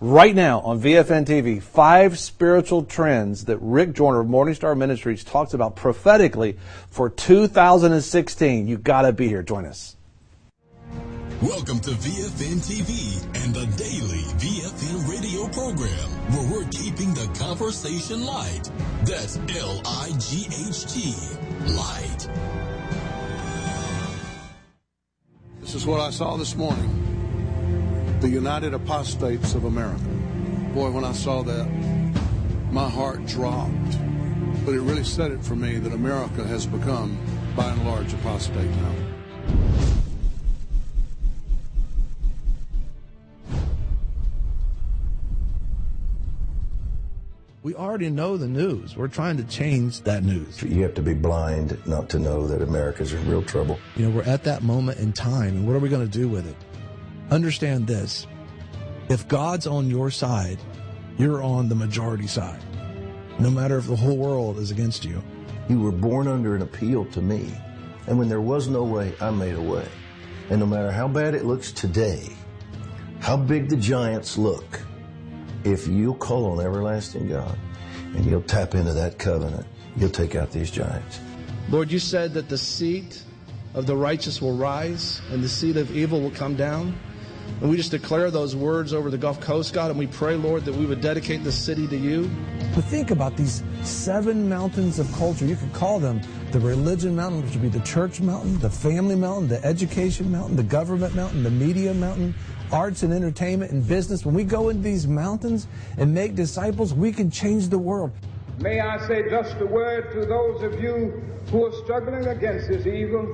Right now on VFN TV, 5 spiritual trends that Rick Joyner of Morning Star Ministries talks about prophetically for 2016. You got to be here. Join us. Welcome to VFN TV and the daily VFN radio program, where we're keeping the conversation light. That's L-I-G-H-T, light. This is what I saw this morning. The United Apostates of America. Boy, when I saw that, my heart dropped. But it really said it for me that America has become, by and large, apostate now. We already know the news. We're trying to change that news. You have to be blind not to know that America's in real trouble. You know, we're at that moment in time, and what are we going to do with it? Understand this. If God's on your side, you're on the majority side. No matter if the whole world is against you. You were born under an appeal to me. And when there was no way, I made a way. And no matter how bad it looks today, how big the giants look, if you'll call on everlasting God and you'll tap into that covenant, you'll take out these giants. Lord, you said that the seed of the righteous will rise and the seed of evil will come down. And we just declare those words over the Gulf Coast, God, and we pray, Lord, that we would dedicate this city to you. But think about these 7 mountains of culture. You could call them the religion mountain, which would be the church mountain, the family mountain, the education mountain, the government mountain, the media mountain, arts and entertainment and business. When we go into these mountains and make disciples, we can change the world. May I say just a word to those of you who are struggling against this evil.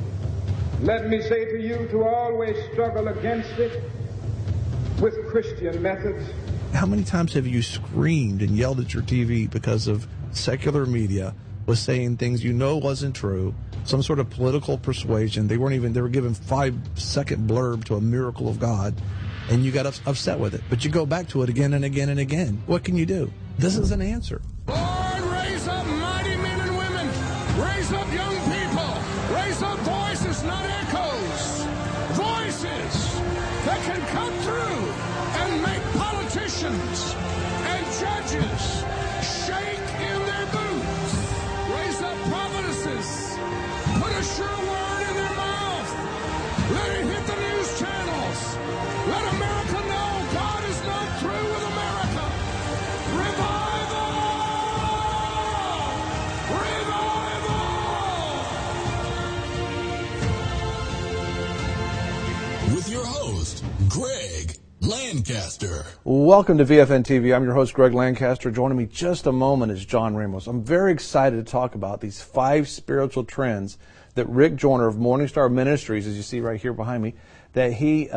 Let me say to you to always struggle against it with Christian methods. How many times have you screamed and yelled at your TV because of secular media was saying things you know wasn't true, some sort of political persuasion? They were given 5-second blurb to a miracle of God, and you got upset with it. But you go back to it again and again and again. What can you do? This is an answer. Lord, raise up mighty men and women. Raise up young people. Raise up voices, not echoes. Voices that can come through and make politicians and judges shake in their boots. Raise up prophetesses. Put a sure word in their mouth. Let it hit the news channels. Let America know God is not through with America. Revival! Revival! With your host, Greg Lancaster. Welcome to VFN TV. I'm your host, Greg Lancaster. Joining me just a moment is John Ramos. I'm very excited to talk about these 5 spiritual trends that Rick Joyner of Morning Star Ministries, as you see right here behind me, that he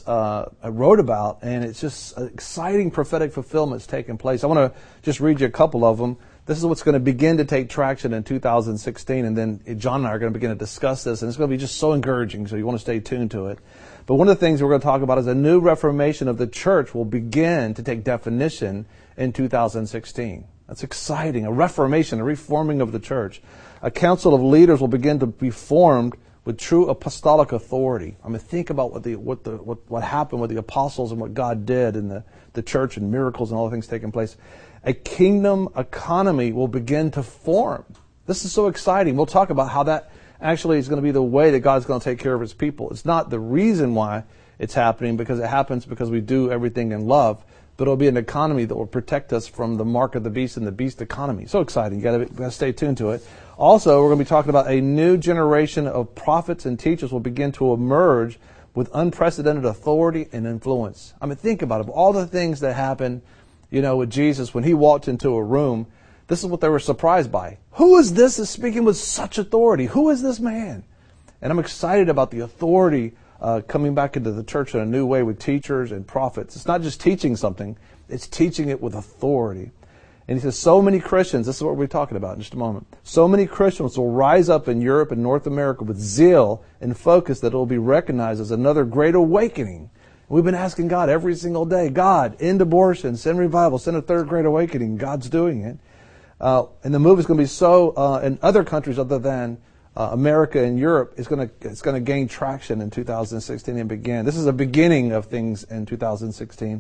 wrote about, and it's just exciting prophetic fulfillments taking place. I want to just read you a couple of them. This is what's going to begin to take traction in 2016, and then John and I are going to begin to discuss this, and it's going to be just so encouraging, so you want to stay tuned to it. But one of the things we're going to talk about is a new reformation of the church will begin to take definition in 2016. That's exciting. A reformation, a reforming of the church. A council of leaders will begin to be formed with true apostolic authority. I mean, think about what happened with the apostles and what God did in the church and miracles and all the things taking place. A kingdom economy will begin to form. This is so exciting. We'll talk about how that actually is going to be the way that God's going to take care of His people. It's not the reason why it's happening, because it happens because we do everything in love, but it'll be an economy that will protect us from the mark of the beast and the beast economy. So exciting. You got to stay tuned to it. Also, we're going to be talking about a new generation of prophets and teachers will begin to emerge with unprecedented authority and influence. I mean, think about it. All the things that happened, with Jesus when He walked into a room, this is what they were surprised by. Who is this that's speaking with such authority? Who is this man? And I'm excited about the authority coming back into the church in a new way with teachers and prophets. It's not just teaching something, it's teaching it with authority. And he says, so many Christians, this is what we're talking about in just a moment, so many Christians will rise up in Europe and North America with zeal and focus that it will be recognized as another great awakening. We've been asking God every single day, God, end abortion, send revival, send a third great awakening. God's doing it. And the move is going to be so in other countries other than America and Europe, it's going to gain traction in 2016 and begin. This is a beginning of things in 2016.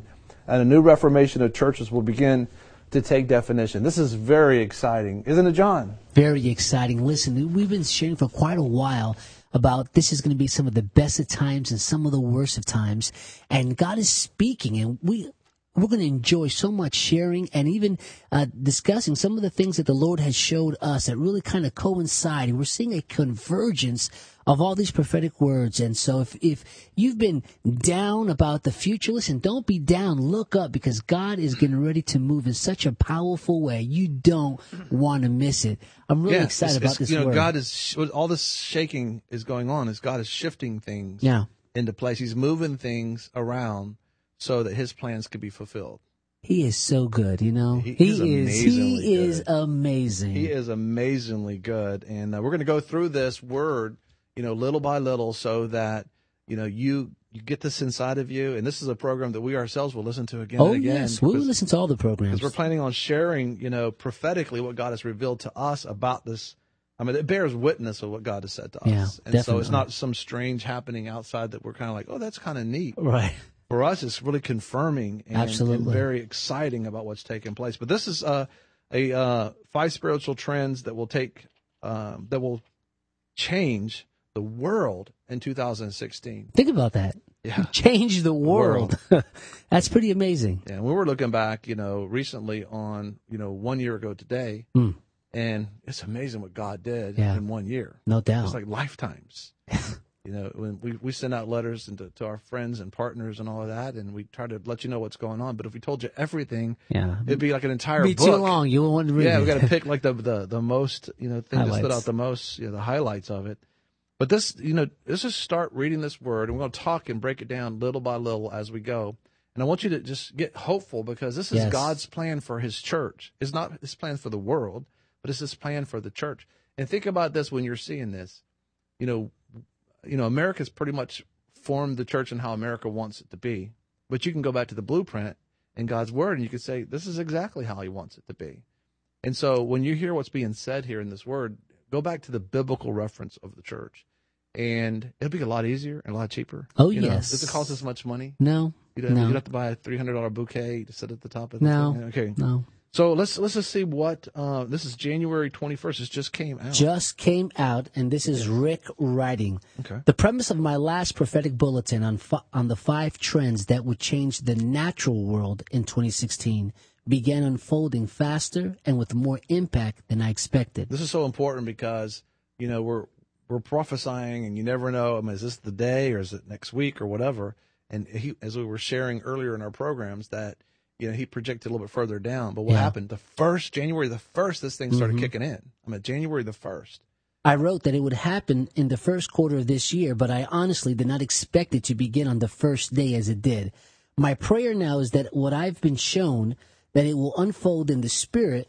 and a new reformation of churches will begin to take definition. This is very exciting, isn't it, John? Very exciting. Listen, we've been sharing for quite a while about this is going to be some of the best of times and some of the worst of times. And God is speaking, and we're going to enjoy so much sharing and even discussing some of the things that the Lord has showed us that really kind of coincide. And we're seeing a convergence of all these prophetic words. And so if you've been down about the future, listen, don't be down. Look up, because God is getting ready to move in such a powerful way. You don't want to miss it. I'm really excited about this word. God is, all this shaking is going on is God is shifting things into place. He's moving things around so that his plans could be fulfilled. He is so good, you know. He is amazing. He is amazingly good. And we're going to go through this word, little by little, so that, you get this inside of you. And this is a program that we ourselves will listen to again and again. Yes, we'll listen to all the programs. Because we're planning on sharing, prophetically what God has revealed to us about this. I mean, it bears witness of what God has said to us. Yeah, and definitely. So it's not some strange happening outside that we're kind of like, oh, that's kind of neat. Right. For us, it's really confirming and very exciting about what's taking place. But this is five spiritual trends that will that will change the world in 2016. Think about that. Yeah. Change the world. That's pretty amazing. Yeah, we were looking back, recently on, 1 year ago today, and it's amazing what God did in 1 year. No doubt. It's like lifetimes. When we send out letters to our friends and partners and all of that, and we try to let you know what's going on. But if we told you everything, it'd be like an entire book. Too long. You won't want to read it. Yeah, we got to pick like the most, thing that stood out the most, the highlights of it. But this, let's just start reading this word, and we're going to talk and break it down little by little as we go. And I want you to just get hopeful, because this is God's plan for his church. It's not his plan for the world, but it's his plan for the church. And think about this when you're seeing this. America's pretty much formed the church and how America wants it to be. But you can go back to the blueprint in God's word, and you can say, this is exactly how he wants it to be. And so when you hear what's being said here in this word, go back to the biblical reference of the church, and it'll be a lot easier and a lot cheaper. Oh, yes. Does it cost us much money? No. You don't have to buy a $300 bouquet to sit at the top of the thing? Okay. No. So let's just see what this is. January 21st. It just came out. Just came out, and this is Rick writing. Okay. The premise of my last prophetic bulletin on the 5 trends that would change the natural world in 2016 began unfolding faster and with more impact than I expected. This is so important because we're prophesying, and you never know. I mean, is this the day, or is it next week, or whatever? And as we were sharing earlier in our programs, that he projected a little bit further down. But what happened? January the 1st, this thing started kicking in. I mean, January the 1st. I wrote that it would happen in the first quarter of this year, but I honestly did not expect it to begin on the first day as it did. My prayer now is that what I've been shown, that it will unfold in the Spirit,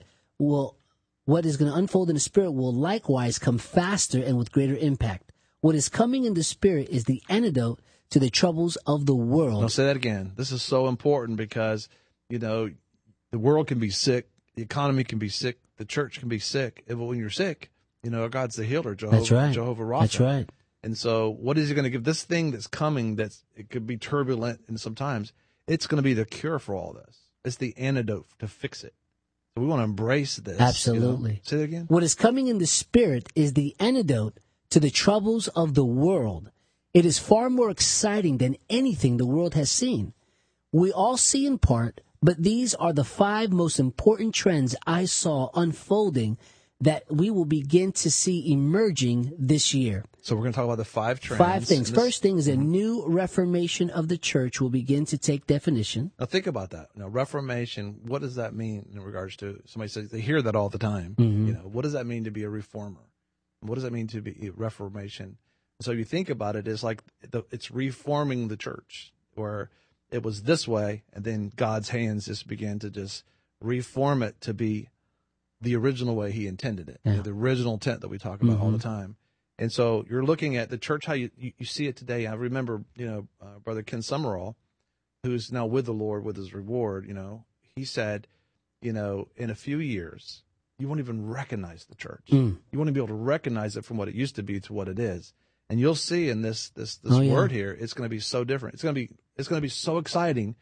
what is going to unfold in the Spirit will likewise come faster and with greater impact. What is coming in the Spirit is the antidote to the troubles of the world. I'll say that again. This is so important because, the world can be sick, the economy can be sick, the church can be sick. But when you're sick, God's the healer, Jehovah Rapha. That's right. And so what is he going to give? This thing that's coming, it could be turbulent, and sometimes it's going to be the cure for all this. It's the antidote to fix it. So we want to embrace this. Absolutely. Say that again. What is coming in the Spirit is the antidote to the troubles of the world. It is far more exciting than anything the world has seen. We all see in part, but these are the 5 most important trends I saw unfolding that we will begin to see emerging this year. So we're going to talk about the 5 trends. 5 things. First thing is a new reformation of the church will begin to take definition. Now think about that. Now, reformation, what does that mean in regards to, somebody says, they hear that all the time. What does that mean to be a reformer? What does that mean to be a reformation? So you think about it, it's like it's reforming the church, where it was this way, and then God's hands just began to just reform it to be the original way he intended it, the original intent that we talk about all the time. And so you're looking at the church, how you see it today. I remember, Brother Ken Summerall, who's now with the Lord with his reward, he said, in a few years, you won't even recognize the church. You won't be able to recognize it from what it used to be to what it is. And you'll see in this word here, it's going to be so different. It's going to be so exciting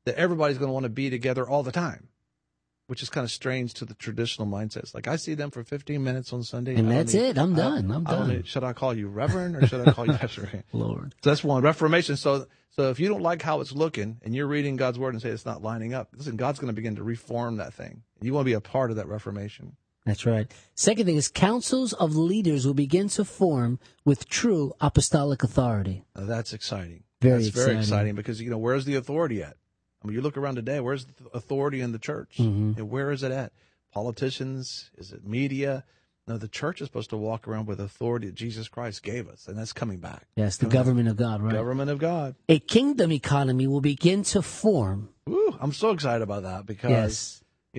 that everybody's going to want to be together all the time, which is kind of strange to the traditional mindsets. Like, I see them for 15 minutes on Sunday. And that's it. I'm done. I'm done. Should I call you Reverend or should I call you Pastor? Lord. So that's one. Reformation. So if you don't like how it's looking and you're reading God's word and say it's not lining up, listen, God's going to begin to reform that thing. You want to be a part of that reformation. That's right. Second thing is councils of leaders will begin to form with true apostolic authority. Now, that's exciting. Very exciting because, where's the authority at? I mean, you look around today, where's the authority in the church? And where is it at? Politicians? Is it media? No, the church is supposed to walk around with authority that Jesus Christ gave us, and that's coming back. Yes, the government of God, right? Government of God. A kingdom economy will begin to form. Ooh, I'm so excited about that because,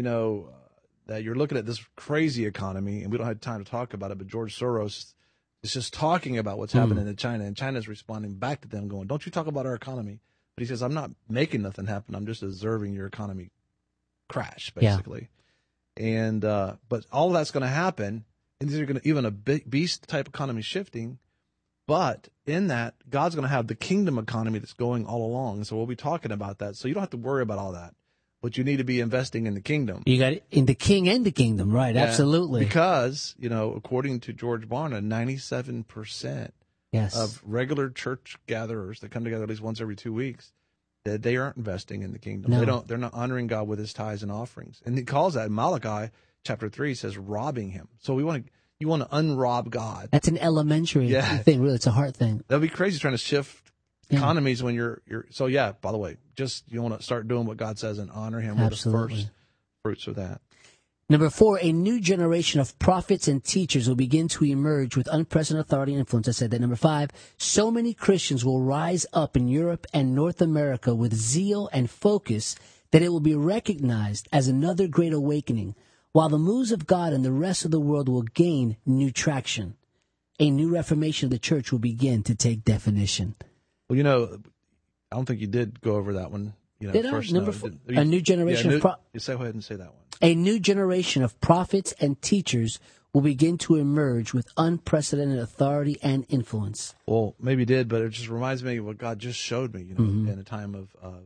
that you're looking at this crazy economy, and we don't have time to talk about it, but George Soros is just talking about what's happening in China, and China's responding back to them going, don't you talk about our economy. But he says, I'm not making nothing happen. I'm just observing your economy crash, basically. Yeah. And but all that's going to happen, and these are going to, even a beast type economy shifting, but in that, God's going to have the kingdom economy that's going all along. And so we'll be talking about that. So you don't have to worry about all that. But you need to be investing in the kingdom. You got it in the king and the kingdom, right? Yeah, absolutely. Because, according to George Barna, 97% of regular church gatherers that come together at least once every 2 weeks, that they aren't investing in the kingdom. No. They're not honoring God with his tithes and offerings. And he calls that, in Malachi chapter 3, says robbing him. So you want to unrob God. That's an elementary thing, really. It's a heart thing. That'd be crazy trying to shift economies when you're so by the way, just you want to start doing what God says and honor him with the first fruits of that. Number 4, a new generation of prophets and teachers will begin to emerge with unprecedented authority and influence. I said that. Number 5, so many Christians will rise up in Europe and North America with zeal and focus that it will be recognized as another great awakening, while the moves of God and the rest of the world will gain new traction. A new reformation of the church will begin to take definition. Well, I don't think you did go over that one. Number 4, a new generation of go ahead and say that one. A new generation of prophets and teachers will begin to emerge with unprecedented authority and influence. Well, maybe you did, but it just reminds me of what God just showed me, in a time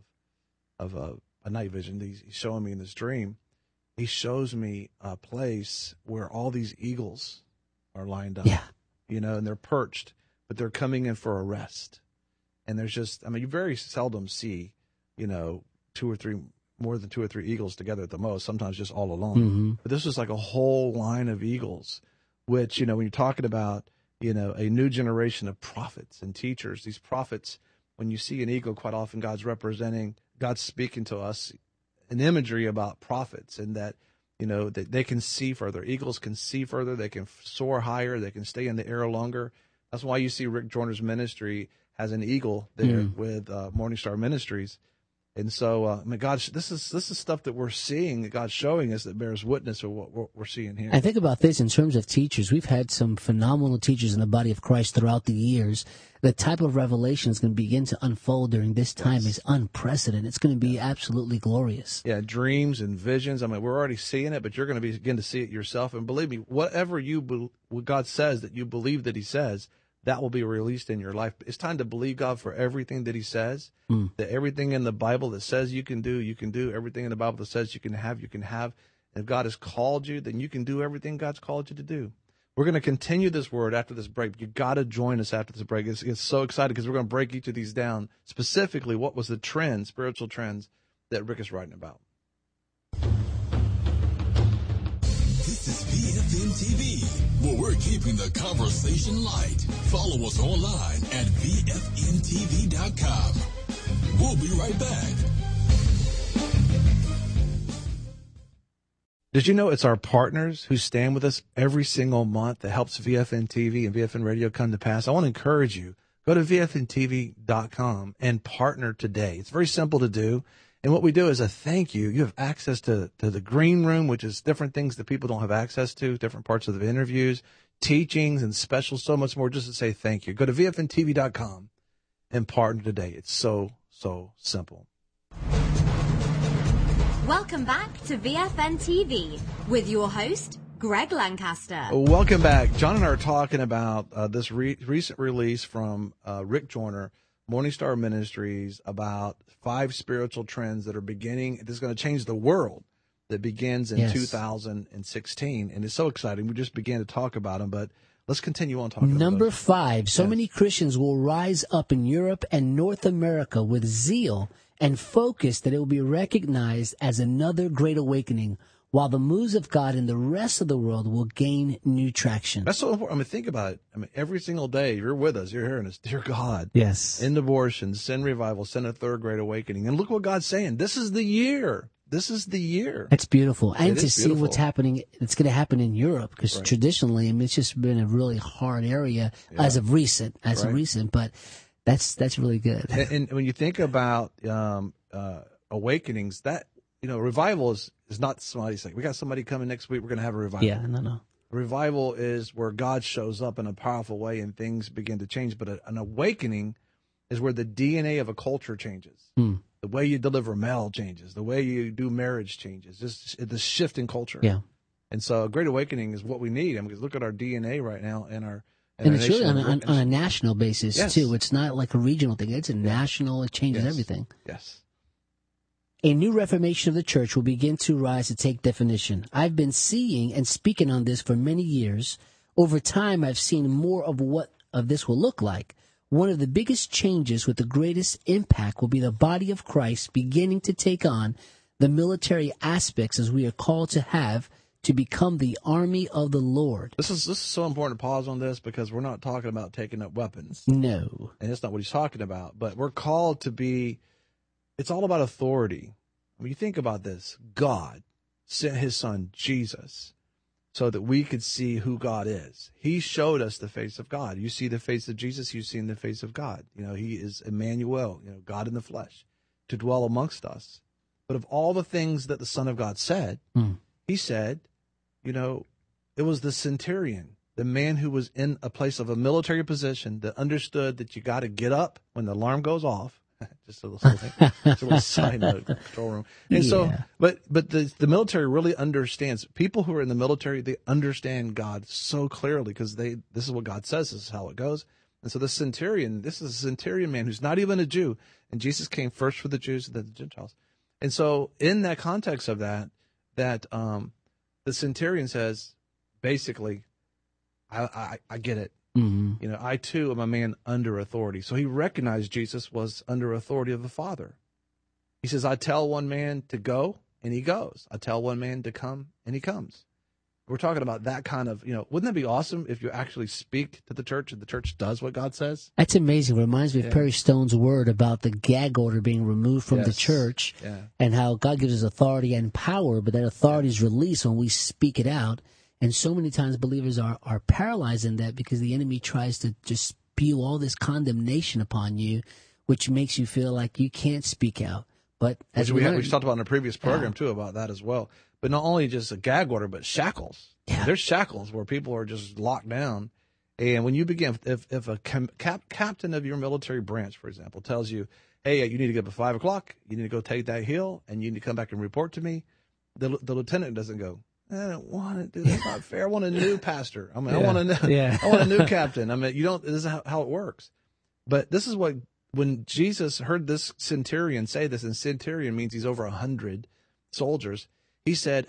of a night vision. He's showing me in this dream. He shows me a place where all these eagles are lined up, and they're perched, but they're coming in for a rest. And there's just, you very seldom see, more than two or three eagles together at the most, sometimes just all alone. But this was like a whole line of eagles, which, when you're talking about, a new generation of prophets and teachers, these prophets, when you see an eagle, quite often God's speaking to us an imagery about prophets, and that, that they can see further. Eagles can see further. They can soar higher. They can stay in the air longer. That's why you see Rick Joyner's ministry has an eagle there with Morning Star Ministries. And so, God, this is stuff that we're seeing, that God's showing us, that bears witness of what we're seeing here. And think about this in terms of teachers. We've had some phenomenal teachers in the body of Christ throughout the years. The type of revelation that's going to begin to unfold during this time is unprecedented. It's going to be absolutely glorious. Yeah, dreams and visions. We're already seeing it, but you're going to begin to see it yourself. And believe me, whatever what God says that you believe that he says, that will be released in your life. It's time to believe God for everything that he says, that everything in the Bible that says you can do, everything in the Bible that says you can have. And if God has called you, then you can do everything God's called you to do. We're going to continue this word after this break. You got to join us after this break. It's so exciting because we're going to break each of these down. Specifically, what was the spiritual trends that Rick is writing about. This is VFN TV, where we're keeping the conversation light. Follow us online at VFNTV.com. We'll be right back. Did you know it's our partners who stand with us every single month that helps VFN TV and VFN Radio come to pass? I want to encourage you, go to VFNTV.com and partner today. It's very simple to do. And what we do is a thank you. You have access to the green room, which is different things that people don't have access to, different parts of the interviews, teachings and specials, so much more, just to say thank you. Go to VFNTV.com and partner today. It's so simple. Welcome back to VFN TV with your host, Greg Lancaster. Welcome back. John and I are talking about this recent release from Rick Joyner Morning Star Ministries about 5 spiritual trends that are beginning. This is going to change the world. That begins in 2016, and it's so exciting. We just began to talk about them, but let's continue on talking. Number 5. So many Christians will rise up in Europe and North America with zeal and focus that it will be recognized as another great awakening, while the moves of God in the rest of the world will gain new traction. That's so important. I mean, think about it. I mean, every single day you're with us, you're hearing us. Dear God, yes, end abortion, send revival, send a third great awakening. And look what God's saying. This is the year. This is the year. That's beautiful. And to see what's happening, it's going to happen in Europe, because traditionally, I mean, it's just been a really hard area as of recent, but that's really good. And when you think about awakenings, that, revival is not somebody saying, we got somebody coming next week, we're going to have a revival. Yeah, no. Revival is where God shows up in a powerful way and things begin to change. But an awakening is where the DNA of a culture changes. The way you deliver mail changes. The way you do marriage changes. Just the shift in culture. Yeah. And so a great awakening is what we need. I mean, look at our DNA right now and our. And it's really on a national basis, too. It's not like a regional thing. It's a national. It changes everything. Yes. A new reformation of the church will begin to rise to take definition. I've been seeing and speaking on this for many years. Over time, I've seen more of what of this will look like. One of the biggest changes with the greatest impact will be the body of Christ beginning to take on the military aspects as we are called to have to become the army of the Lord. This is so important to pause on this, because we're not talking about taking up weapons. No. And that's not what he's talking about. But we're called to be, it's all about authority. When you think about this, God sent his son, Jesus, so that we could see who God is. He showed us the face of God. You see the face of Jesus, you've seen the face of God. He is Emmanuel, God in the flesh, to dwell amongst us. But of all the things that the Son of God said, he said, it was the centurion, the man who was in a place of a military position that understood that you got to get up when the alarm goes off. Just a little thing. Just a little side note, control room. And so, but the military really understands. People who are in the military, they understand God so clearly, because this is what God says. This is how it goes. And so this is a centurion man who's not even a Jew. And Jesus came first for the Jews and then the Gentiles. And so in that context of that the centurion says, basically, I get it. Mm-hmm. I too am a man under authority. So he recognized Jesus was under authority of the Father. He says, I tell one man to go, and he goes. I tell one man to come, and he comes. We're talking about that kind of, wouldn't that be awesome if you actually speak to the church and the church does what God says? That's amazing. It reminds me of Perry Stone's word about the gag order being removed from the church and how God gives us authority and power, but that authority is released when we speak it out. And so many times believers are paralyzed in that, because the enemy tries to just spew all this condemnation upon you, which makes you feel like you can't speak out. But as we talked about in a previous program too about that as well. But not only just a gag order, but shackles. Yeah. There's shackles where people are just locked down. And when you begin, if a captain of your military branch, for example, tells you, hey, you need to get up at 5 o'clock, you need to go take that hill, and you need to come back and report to me, the lieutenant doesn't go, I don't want to do that's not fair. I want a new pastor. I want a new captain. This is how it works. But this is when Jesus heard this centurion say this, and centurion means he's over 100 soldiers. He said,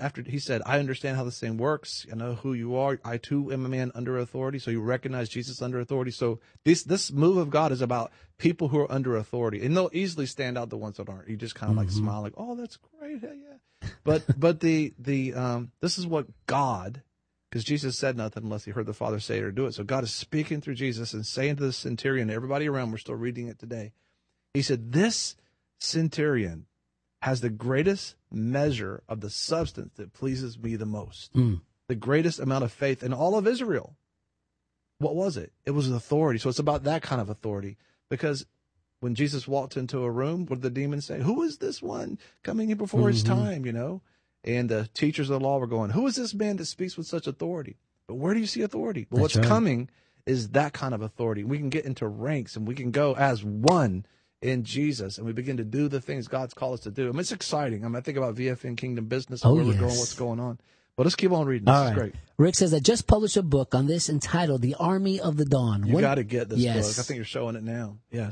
I understand how this thing works. I know who you are. I too am a man under authority. So you recognize Jesus under authority. So this move of God is about people who are under authority, and they'll easily stand out the ones that aren't. You just kind of like smile, like, oh, that's great. Yeah. But this is what God, because Jesus said nothing unless he heard the Father say it or do it. So God is speaking through Jesus and saying to the centurion, everybody around, we're still reading it today. He said, this centurion has the greatest measure of the substance that pleases me the most. The greatest amount of faith in all of Israel. What was it? It was authority. So it's about that kind of authority, because when Jesus walked into a room, what did the demons say? Who is this one coming in before his time, And the teachers of the law were going, who is this man that speaks with such authority? But where do you see authority? Well, what's coming is that kind of authority. We can get into ranks, and we can go as one in Jesus, and we begin to do the things God's called us to do. I mean, it's exciting. I think about VFN Kingdom Business and where we're going, what's going on. But let's keep on reading. This is great. Rick says, I just published a book on this entitled The Army of the Dawn. You got to get this book. I think you're showing it now. Yes.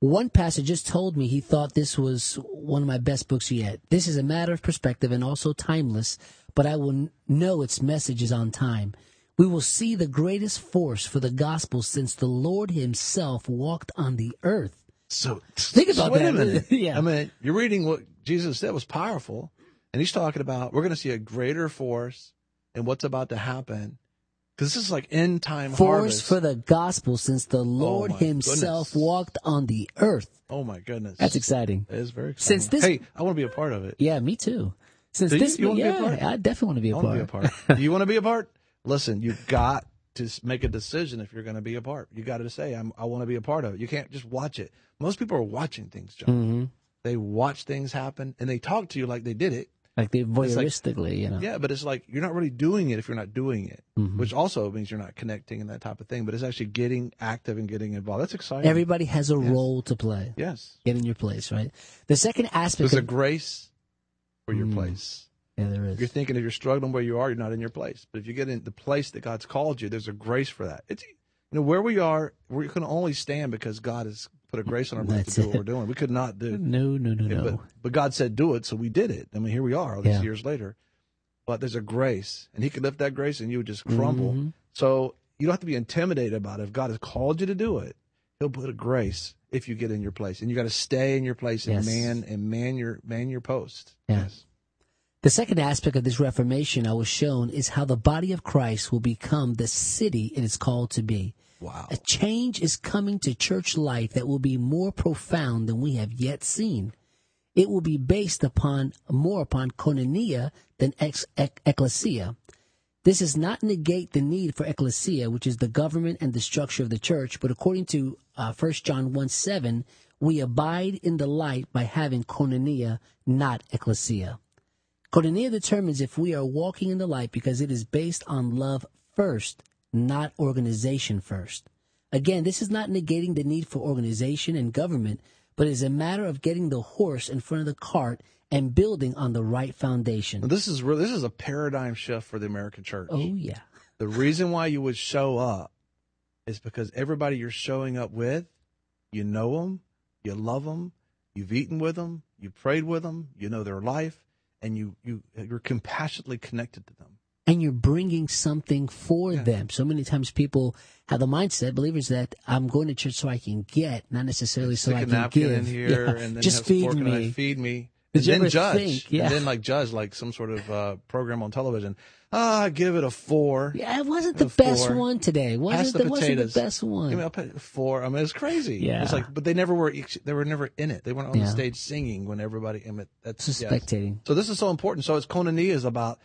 One pastor just told me he thought this was one of my best books yet. This is a matter of perspective and also timeless, but I will know its message is on time. We will see the greatest force for the gospel since the Lord himself walked on the earth. So think about wait that. a minute. Yeah. I mean, you're reading what Jesus said was powerful, and he's talking about we're going to see a greater force in what's about to happen. Because this is like end time Force harvest. for the gospel since the Lord himself walked on the earth. Oh my goodness. That's exciting. It is very exciting. Since this, hey, I want to be a part of it. Yeah, me too. Since Do this, you want to be a part? I definitely want to be a I part. want to be a part. Do you want to be a part? Listen, you've got to make a decision if you're going to be a part. You got to say, I want to be a part of it. You can't just watch it. Most people are watching things, John. Mm-hmm. They watch things happen, and they talk to you like they did it. Like they voyeuristically, you know. Yeah, but it's like you're not really doing it if you're not doing it, Mm-hmm. which also means you're not connecting and that type of thing. But it's actually getting active and getting involved. That's exciting. Everybody has a role to play. Yes. Get in your place, right? The second aspect There's a grace for your place. Yeah, there is. You're thinking if you're struggling where you are, you're not in your place. But if you get in the place that God's called you, there's a grace for that. It's where we are, we can only stand because God has put a grace on our life to do what we're doing. We could not do. No. But God said do it, so we did it. I mean, here we are all these years later. But there's a grace, and he could lift that grace, and you would just crumble. Mm-hmm. So you don't have to be intimidated about it. If God has called you to do it, he'll put a grace if you get in your place. And you got to stay in your place and man your post. Yeah. Yes. The second aspect of this reformation I was shown is how the body of Christ will become the city it is called to be. Wow. A change is coming to church life that will be more profound than we have yet seen. It will be based more upon koinonia than ecclesia. This does not negate the need for ecclesia, which is the government and the structure of the church, but according to 1 John 1:7, we abide in the light by having koinonia, not ecclesia. Koinonia determines if we are walking in the light because it is based on love first, not organization first. Again, this is not negating the need for organization and government, but it is a matter of getting the horse in front of the cart and building on the right foundation. Well, this is a paradigm shift for the American church. Oh, yeah. The reason why you would show up is because everybody you're showing up with, you know them, you love them, you've eaten with them, you prayed with them, you know their life, and you're compassionately connected to them. And you're bringing something for them. So many times people have the mindset, believers, that I'm going to church so I can get, not necessarily so I can give. In here and then just feed me. Feed me. Did and you then judge. think? Yeah. And then judge like some sort of program on television. Give it a 4. Yeah, it wasn't the best one today. Wasn't the best one. Give me a 4. I mean, it's crazy. Yeah. It's like, but they were never in it. They weren't on the stage singing when everybody. That's just spectating. So this is so important. So it's koinonia is about,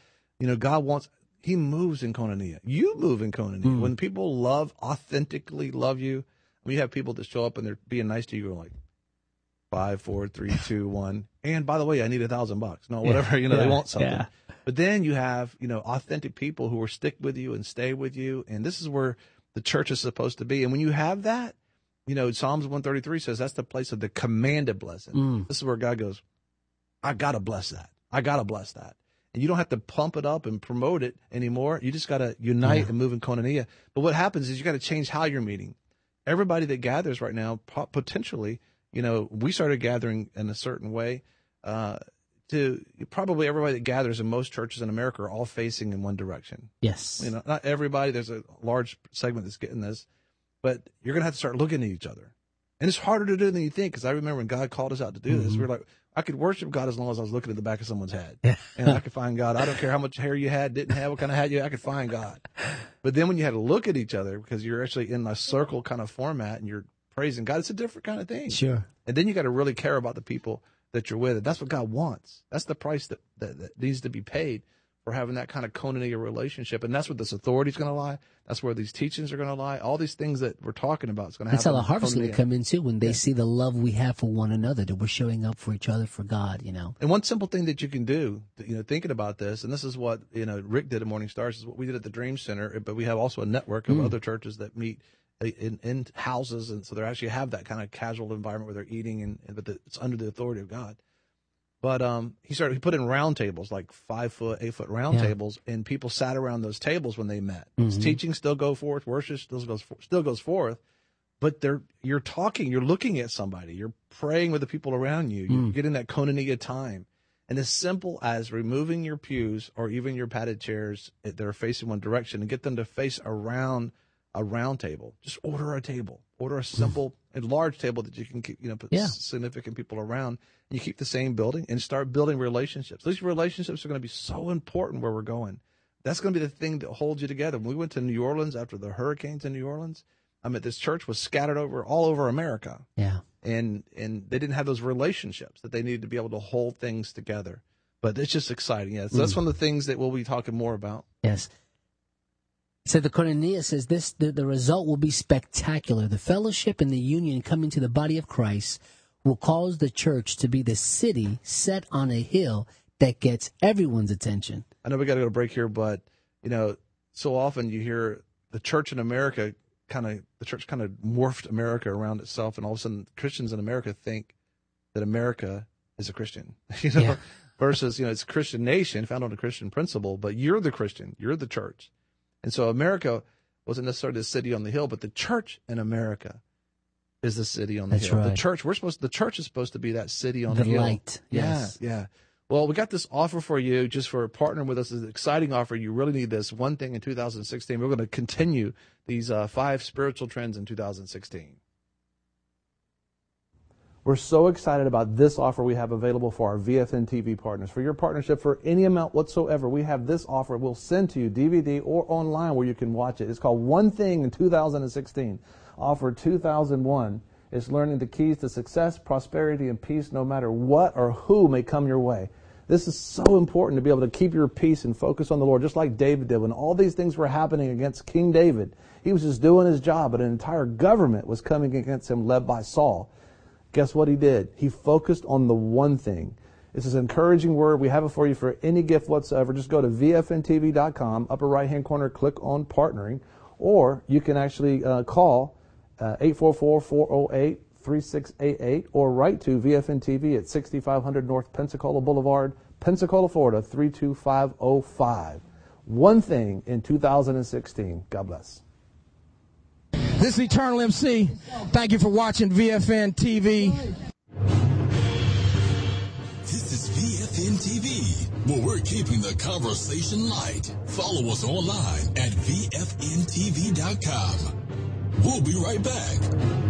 God he moves in koinonia. You move in koinonia. When people authentically love you, when you have people that show up and they're being nice to you, you're like 5, 4, 3, 2, 1. And by the way, I need $1,000. No, whatever. They want something. Yeah. But then you have, authentic people who will stick with you and stay with you. And this is where the church is supposed to be. And when you have that, Psalms 133 says that's the place of the commanded blessing. This is where God goes, I got to bless that. I got to bless that. And you don't have to pump it up and promote it anymore. You just got to unite and move in koinonia. But what happens is you got to change how you're meeting. Everybody that gathers right now, potentially, we started gathering in a certain way. To probably everybody that gathers in most churches in America are all facing in one direction. Yes. Not everybody. There's a large segment that's getting this, but you're going to have to start looking at each other. And it's harder to do than you think, because I remember when God called us out to do this, we were like, I could worship God as long as I was looking at the back of someone's head. And I could find God. I don't care how much hair you had, didn't have, what kind of hat you had, I could find God. But then when you had to look at each other, because you're actually in a circle kind of format and you're praising God, it's a different kind of thing. Sure. And then you got to really care about the people that you're with. And that's what God wants. That's the price that needs to be paid for having that kind of koinonia relationship. And that's where this authority is going to lie. That's where these teachings are going to lie. All these things that we're talking about is going to happen. That's how the harvest is going to come in, too, when they see the love we have for one another, that we're showing up for each other, for God, And one simple thing that you can do, thinking about this, and this is what, Rick did at Morning Stars, is what we did at the Dream Center, but we have also a network of other churches that meet in houses, and so they actually have that kind of casual environment where they're eating, but it's under the authority of God. But he put in round tables, like 5 foot, 8 foot round tables, and people sat around those tables when they met. Teaching still go forth, worship still goes forth, but you're talking, you're looking at somebody, you're praying with the people around you, you're getting that koinonia time. And as simple as removing your pews or even your padded chairs that are facing one direction and get them to face around a round table. Just order a table. Order a simple and large table that you can keep, put significant people around. And you keep the same building and start building relationships. These relationships are going to be so important where we're going. That's going to be the thing that holds you together. When we went to New Orleans after the hurricanes in New Orleans, this church was scattered all over America. Yeah. And they didn't have those relationships that they needed to be able to hold things together. But it's just exciting. Yeah. So that's one of the things that we'll be talking more about. Yes. So the koinonia says the result will be spectacular. The fellowship and the union coming to the body of Christ will cause the church to be the city set on a hill that gets everyone's attention. I know we got to go to break here, but, so often you hear the church in America the church kind of morphed America around itself, and all of a sudden Christians in America think that America is a Christian, versus, it's a Christian nation founded on a Christian principle, but you're the Christian, you're the church. And so America wasn't necessarily the city on the hill, but the church in America is the city on the hill. Right. The church is supposed to be that city on the hill. The light. Yes. Yeah. Well, we got this offer for you just for partnering with us. It's an exciting offer. You really need this. One thing in 2016. We're going to continue these 5 spiritual trends in 2016. We're so excited about this offer we have available for our VFN TV partners. For your partnership for any amount whatsoever, we have this offer. We'll send to you DVD or online where you can watch it. It's called One Thing in 2016. Offer 2001 is learning the keys to success, prosperity, and peace no matter what or who may come your way. This is so important to be able to keep your peace and focus on the Lord, just like David did. When all these things were happening against King David, he was just doing his job, but an entire government was coming against him led by Saul. Guess what he did? He focused on the one thing. This is an encouraging word. We have it for you for any gift whatsoever. Just go to VFNTV.com, upper right-hand corner, click on Partnering, or you can actually call 844-408-3688 or write to VFN TV at 6500 North Pensacola Boulevard, Pensacola, Florida, 32505. One thing in 2016. God bless. This is Eternal MC. Thank you for watching VFN TV. This is VFN TV, where we're keeping the conversation light. Follow us online at VFNTV.com. We'll be right back.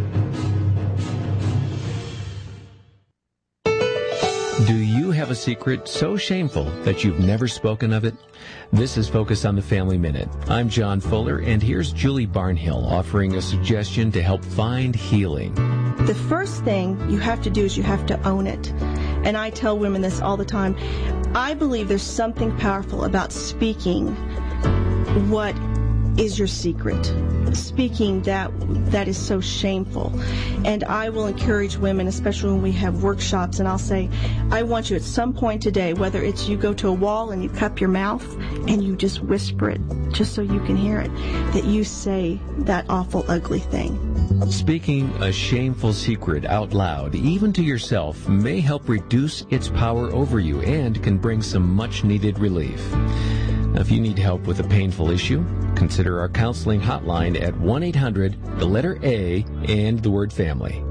Do you have a secret so shameful that you've never spoken of it? This is Focus on the Family Minute. I'm John Fuller, and here's Julie Barnhill offering a suggestion to help find healing. The first thing you have to do is you have to own it. And I tell women this all the time. I believe there's something powerful about speaking what is your secret, speaking that is so shameful. And I will encourage women, especially when we have workshops, and I'll say, I want you at some point today, whether it's you go to a wall and you cup your mouth and you just whisper it just so you can hear it, that you say that awful, ugly thing. Speaking a shameful secret out loud, even to yourself, may help reduce its power over you and can bring some much-needed relief. Now, if you need help with a painful issue, consider our counseling hotline at 1-800, the letter A, and the word family.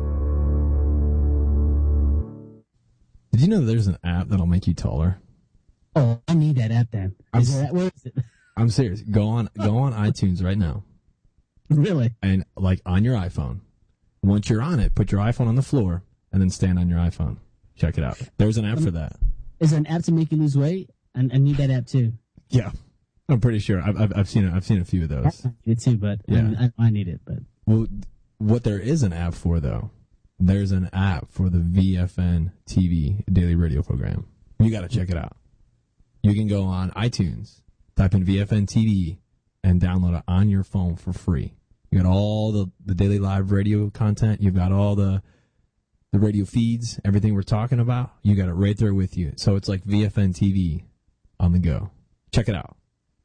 Did you know there's an app that'll make you taller? Oh, I need that app then. Where is it? I'm serious. Go on iTunes right now. Really? And like on your iPhone. Once you're on it, put your iPhone on the floor and then stand on your iPhone. Check it out. There's an app for that. Is there an app to make you lose weight? I need that app too. Yeah, I'm pretty sure. I've seen it. I've seen a few of those. I need it too, but yeah. I need it. But well, what there is an app for though, there's an app for the VFN TV daily radio program. You got to check it out. You can go on iTunes, type in VFN TV, and download it on your phone for free. You got all the daily live radio content. You've got all the radio feeds, everything we're talking about. You got it right there with you. So it's like VFN TV on the go. Check it out.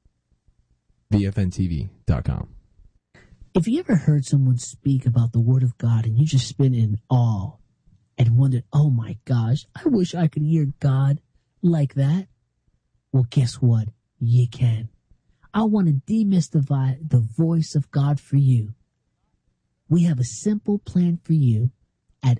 VFNTV.com. If you ever heard someone speak about the Word of God and you just been in awe and wondered, oh my gosh, I wish I could hear God like that. Well, guess what? You can. I want to demystify the voice of God for you we have a simple plan for you at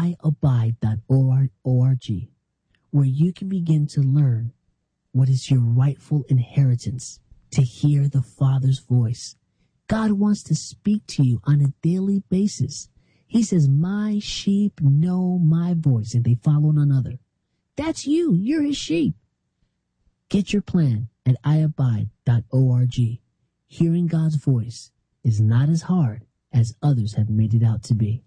iabide.org, where you can begin to learn what is your rightful inheritance, to hear the Father's voice. God wants to speak to you on a daily basis. He says, my sheep know my voice and they follow none other. That's you. You're his sheep. Get your plan at iabide.org. Hearing God's voice is not as hard as others have made it out to be.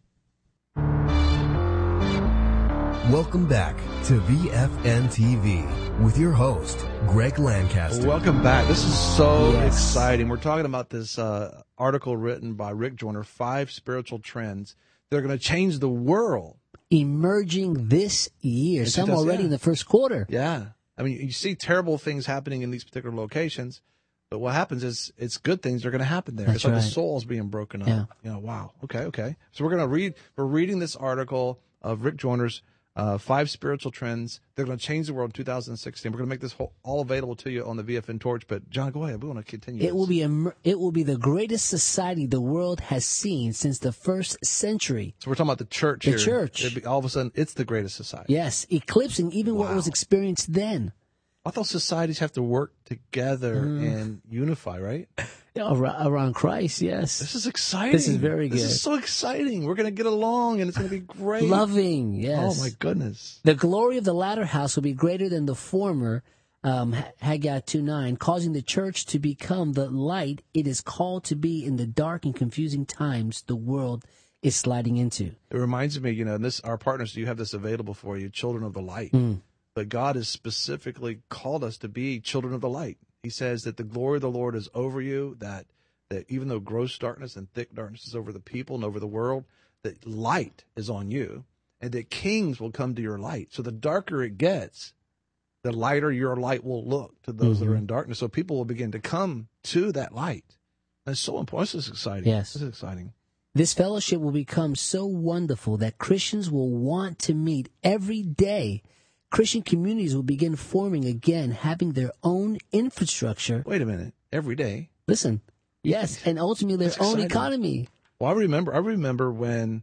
Welcome back to VFN TV with your host, Greg Lancaster. Welcome back. This is so exciting. We're talking about this article written by Rick Joyner, 5 Spiritual Trends that are going to change the world. Emerging this year, some already in the first quarter. Yeah. I mean, you see terrible things happening in these particular locations, but what happens is it's good things that are going to happen there. That's it's like right. the soul's being broken up. Yeah. You know, wow. Okay. So we're reading this article of Rick Joyner's 5 Spiritual Trends. They're going to change the world in 2016. We're going to make this all available to you on the VFN Torch. But John, go ahead. We want to continue. It will be the greatest society the world has seen since the first century. So we're talking about the church The here. church. All of a sudden, it's the greatest society. Yes, eclipsing even what was experienced then. I thought societies have to work together and unify, right? Around Christ, yes. This is exciting. This is very good. This is so exciting. We're going to get along, and it's going to be great. Loving, yes. Oh, my goodness. The glory of the latter house will be greater than the former, Haggai 2:9, causing the church to become the light it is called to be in the dark and confusing times the world is sliding into. It reminds me, and our partners, you have this available for you, Children of the Light. But God has specifically called us to be children of the light. He says that the glory of the Lord is over you, that even though gross darkness and thick darkness is over the people and over the world, that light is on you, and that kings will come to your light. So the darker it gets, the lighter your light will look to those that are in darkness. So people will begin to come to that light. That's so important. This is exciting. Yes. This is exciting. This fellowship will become so wonderful that Christians will want to meet every day. Christian communities will begin forming again, having their own infrastructure. Wait a minute. Every day? Listen. Yes, and ultimately their own economy. Well, I remember when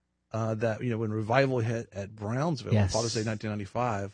when revival hit at Brownsville on Father's Day 1995,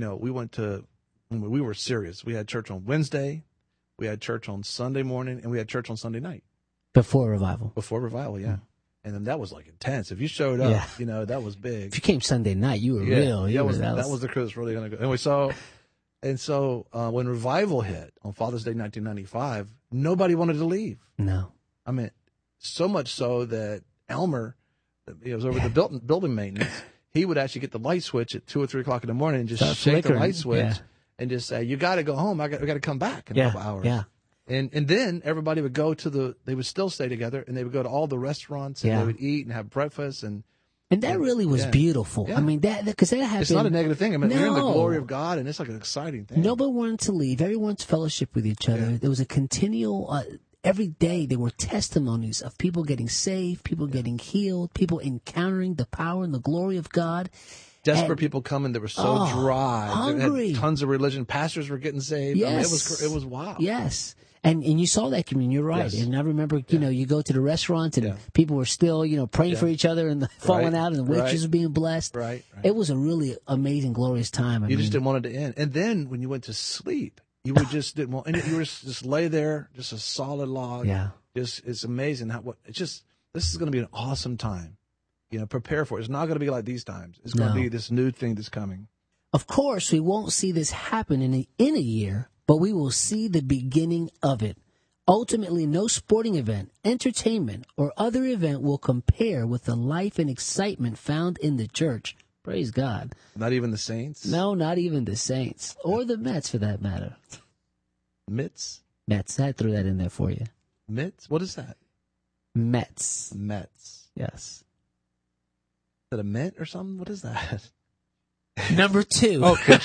we were serious. We had church on Wednesday, we had church on Sunday morning, and we had church on Sunday night. Before revival, yeah. And then that was like intense. If you showed up, that was big. If you came Sunday night, you were real. That was the crew that's really going to go. And so when revival hit on Father's Day 1995, nobody wanted to leave. No. I mean, so much so that Elmer, was over the building maintenance, he would actually get the light switch at 2 or 3 o'clock in the morning and just shake the light switch and just say, "You got to go home. We got to come back in a couple hours." Yeah. And then everybody would go they would still stay together, and they would go to all the restaurants, and they would eat and have breakfast. And that really was beautiful. Yeah. I mean, because that happened. It's not a negative thing. I mean, we're in the glory of God, and it's like an exciting thing. Nobody wanted to leave. Everyone's fellowship with each other. Yeah. There was a continual, every day there were testimonies of people getting saved, people getting healed, people encountering the power and the glory of God. Desperate people coming that were so dry. Hungry. They had tons of religion. Pastors were getting saved. Yes. I mean, it was wild. Yes. And you saw that communion. You're right. Yes. And I remember, you go to the restaurants and people were still, praying for each other and falling out, and the waitresses were being blessed. Right. It was a really amazing, glorious time. You just didn't want it to end. And then when you went to sleep, you would just didn't want. And you were just lay there, just a solid log. Yeah. It's amazing this is going to be an awesome time. Prepare for it. It's not going to be like these times. It's going to be this new thing that's coming. Of course, we won't see this happen in a year, but we will see the beginning of it. Ultimately, no sporting event, entertainment, or other event will compare with the life and excitement found in the church. Praise God. Not even the Saints? No, not even the Saints. Or the Mets, for that matter. Mets? Mets. I threw that in there for you. Mets? What is that? Mets. Is Yes. that a mint or something? What is that? Number 2.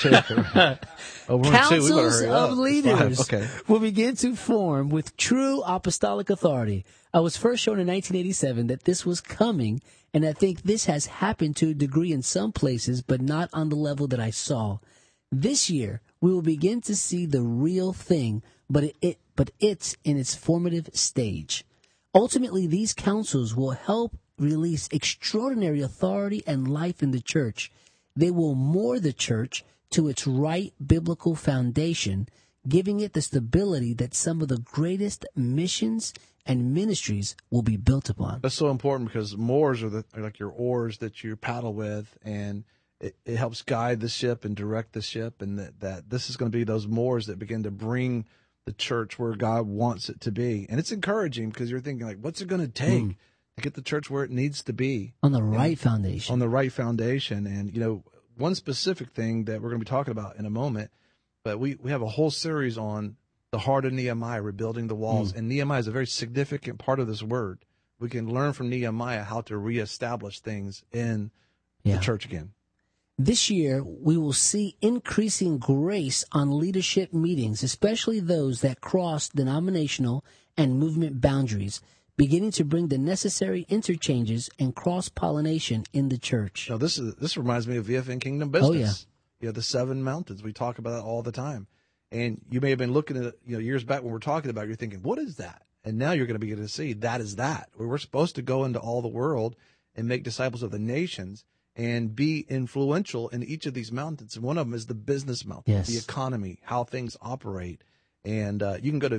Councils of leaders will begin to form with true apostolic authority. I was first shown in 1987 that this was coming, and I think this has happened to a degree in some places, but not on the level that I saw. This year, we will begin to see the real thing, but it's in its formative stage. Ultimately, these councils will help release extraordinary authority and life in the church. They will moor the church to its right biblical foundation, giving it the stability that some of the greatest missions and ministries will be built upon. That's so important because moors are like your oars that you paddle with, and it helps guide the ship and direct the ship, and that this is going to be those moors that begin to bring the church where God wants it to be. And it's encouraging because you're thinking, like, what's it going to take to get the church where it needs to be? On the right foundation. On the right foundation. And, one specific thing that we're going to be talking about in a moment, but we have a whole series on the heart of Nehemiah, rebuilding the walls. And Nehemiah is a very significant part of this word. We can learn from Nehemiah how to reestablish things in the church again. This year, we will see increasing grace on leadership meetings, especially those that cross denominational and movement boundaries, beginning to bring the necessary interchanges and cross-pollination in the church. Now, this reminds me of VFN Kingdom Business. Oh, yeah. The 7 mountains. We talk about that all the time. And you may have been looking at it, years back when we're talking about it, you're thinking, what is that? And now you're going to be able to see that is that. We're supposed to go into all the world and make disciples of the nations and be influential in each of these mountains. And one of them is the business mountain, the economy, how things operate. And you can go to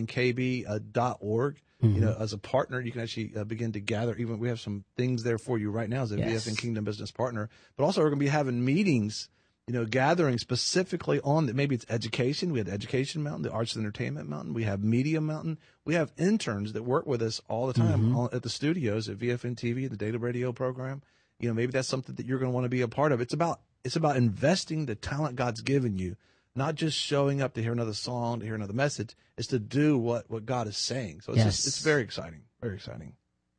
vfnkb.org. As a partner, you can actually begin to gather. Even we have some things there for you right now as a VFN Kingdom Business Partner. But also we're going to be having meetings, gathering specifically on maybe it's education. We have the Education Mountain, the Arts and Entertainment Mountain. We have Media Mountain. We have interns that work with us all the time at the studios at VFN TV, the Daily Radio program. Maybe that's something that you're going to want to be a part of. It's about investing the talent God's given you, not just showing up to hear another song, to hear another message. It's to do what God is saying. So it's very exciting, very exciting.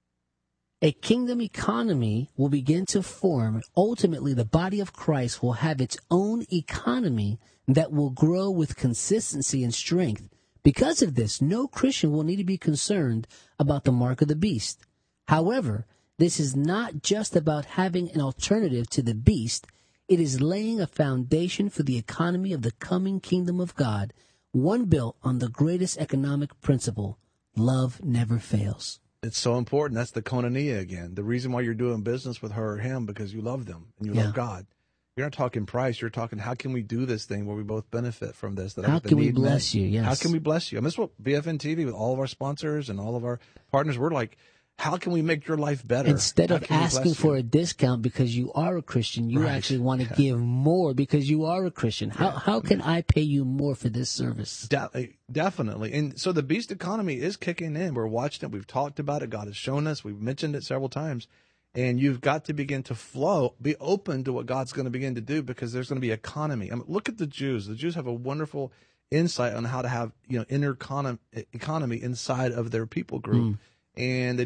A kingdom economy will begin to form. Ultimately, the body of Christ will have its own economy that will grow with consistency and strength. Because of this, no Christian will need to be concerned about the mark of the beast. However, this is not just about having an alternative to the beast. It is laying a foundation for the economy of the coming kingdom of God, one built on the greatest economic principle: love never fails. It's so important. That's the koinonia again. The reason why you're doing business with her or him, because you love them and you love God. You're not talking price. You're talking, how can we do this thing where we both benefit from this? How can we bless you? Yes. How can we bless you? And this is what VFN TV, with all of our sponsors and all of our partners, we're like, how can we make your life better? Instead of asking for a discount because you are a Christian, you actually want to give more because you are a Christian. How can I pay you more for this service? Definitely. And so the beast economy is kicking in. We're watching it. We've talked about it. God has shown us. We've mentioned it several times. And you've got to begin to flow, be open to what God's going to begin to do, because there's going to be economy. I mean, look at the Jews. The Jews have a wonderful insight on how to have inner economy inside of their people group. And they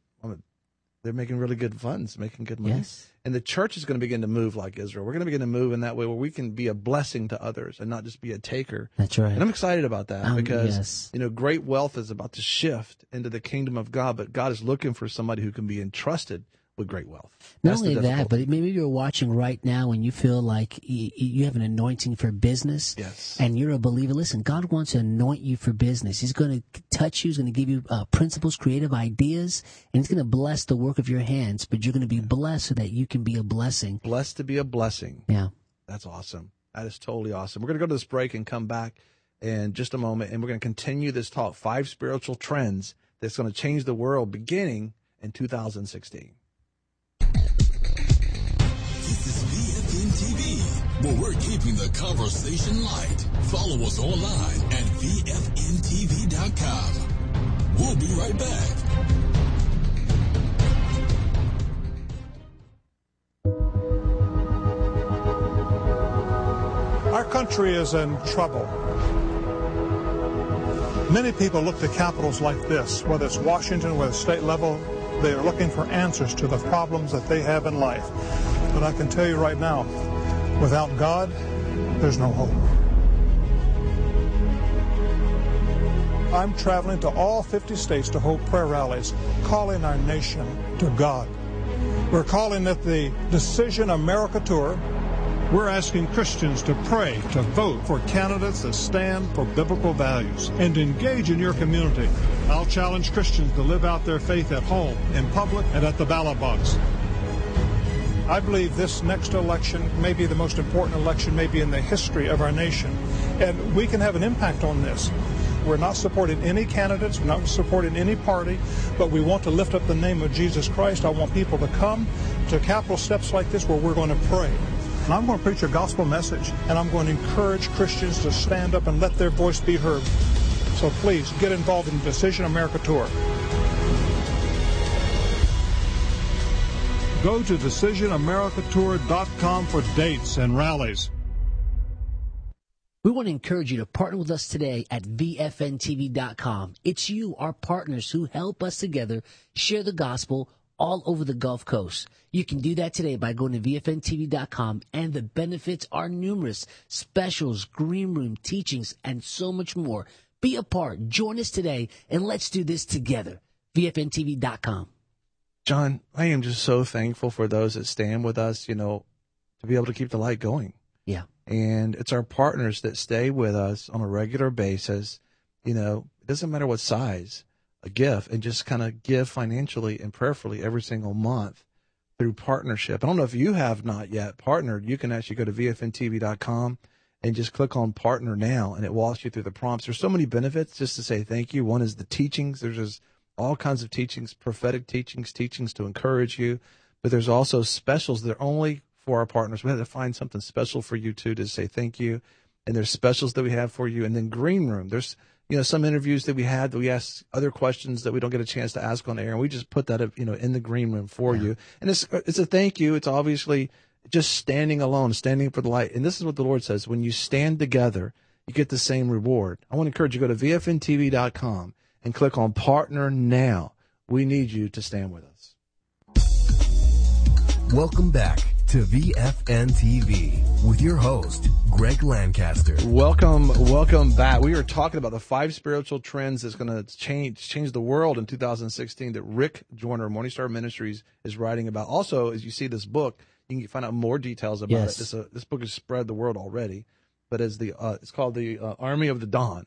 they're making really good funds, making good money. Yes. And the church is going to begin to move like Israel. We're going to begin to move in that way where we can be a blessing to others and not just be a taker. That's right. And I'm excited about that because, great wealth is about to shift into the kingdom of God, but God is looking for somebody who can be entrusted with great wealth. Not only that, but maybe you're watching right now and you feel like you have an anointing for business. Yes. And you're a believer. Listen, God wants to anoint you for business. He's going to touch you. He's going to give you principles, creative ideas, and He's going to bless the work of your hands. But you're going to be blessed so that you can be a blessing. Blessed to be a blessing. Yeah. That's awesome. That is totally awesome. We're going to go to this break and come back in just a moment, and we're going to continue this talk, 5 spiritual trends that's going to change the world beginning in 2016. Well, we're keeping the conversation light. Follow us online at VFNTV.com. We'll be right back. Our country is in trouble. Many people look to capitals like this, whether it's Washington, whether it's state level, they are looking for answers to the problems that they have in life. But I can tell you right now, without God, there's no hope. I'm traveling to all 50 states to hold prayer rallies, calling our nation to God. We're calling it the Decision America Tour. We're asking Christians to pray, to vote for candidates that stand for biblical values, and engage in your community. I'll challenge Christians to live out their faith at home, in public, and at the ballot box. I believe this next election may be the most important election maybe in the history of our nation, and we can have an impact on this. We're not supporting any candidates, we're not supporting any party, but we want to lift up the name of Jesus Christ. I want people to come to capital steps like this where we're going to pray. And I'm going to preach a gospel message, and I'm going to encourage Christians to stand up and let their voice be heard. So please, get involved in the Decision America Tour. Go to DecisionAmericaTour.com for dates and rallies. We want to encourage you to partner with us today at VFNTV.com. It's you, our partners, who help us together share the gospel all over the Gulf Coast. You can do that today by going to VFNTV.com, and the benefits are numerous. Specials, green room, teachings, and so much more. Be a part. Join us today, and let's do this together. VFNTV.com. John, I am just so thankful for those that stand with us, to be able to keep the light going. Yeah. And it's our partners that stay with us on a regular basis. It doesn't matter what size, a gift, and just kind of give financially and prayerfully every single month through partnership. I don't know if you have not yet partnered. You can actually go to VFNTV.com and just click on Partner Now, and it walks you through the prompts. There's so many benefits just to say thank you. One is the teachings. There's just all kinds of teachings, prophetic teachings to encourage you. But there's also specials that are only for our partners. We had to find something special for you, too, to say thank you. And there's specials that we have for you. And then Green Room. There's, some interviews that we had that we ask other questions that we don't get a chance to ask on air. And we just put that, in the Green Room for you. And it's a thank you. It's obviously just standing alone, standing for the light. And this is what the Lord says. When you stand together, you get the same reward. I want to encourage you to go to VFNTV.com and click on Partner Now. We need you to stand with us. Welcome back to VFN TV with your host, Greg Lancaster. Welcome back. We are talking about the 5 spiritual trends that's going to change the world in 2016 that Rick Joyner of Morningstar Ministries is writing about. Also, as you see this book, you can find out more details about it. This book has spread the word already, but as it's called the Army of the Dawn.